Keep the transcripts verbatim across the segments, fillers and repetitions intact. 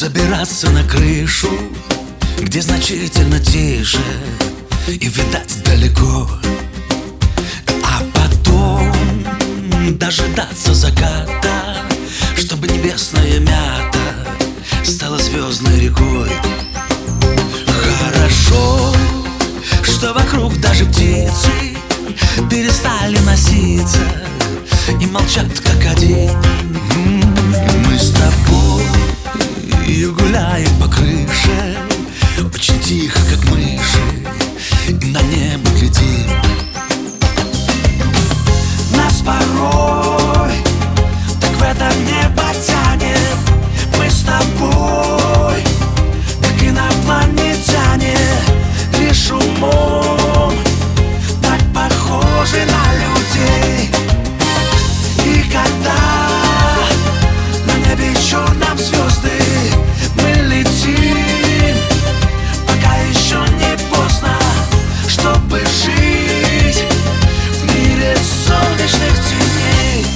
забираться на крышу, где значительно тише и видать далеко. А потом дожидаться заката, чтобы небесная мята стала звездной рекой. Хорошо, что вокруг даже птицы перестали носиться и молчат как один. Мы с тобой гуляем по крыше, очень тихо, как мыши, и на небо глядим. Нас порой так в это небо тянет. Мы с тобой как инопланетяне, лишь умом так похожи на людей. И когда на небе черном звезды, мы летим, пока еще не поздно, чтобы жить в мире солнечных теней.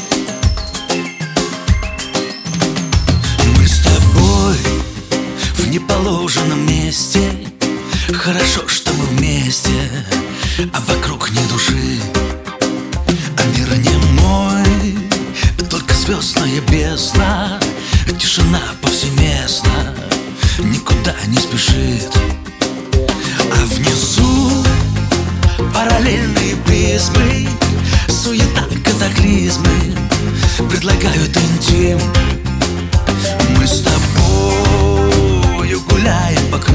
Мы с тобой в неположенном месте. Хорошо, что мы вместе, а вокруг ни души. А мир не мой, только звездная бездна. Тишина повсеместна, никуда не спешит. А внизу параллельные призмы, суета, катаклизмы предлагают интим. Мы с тобою гуляем по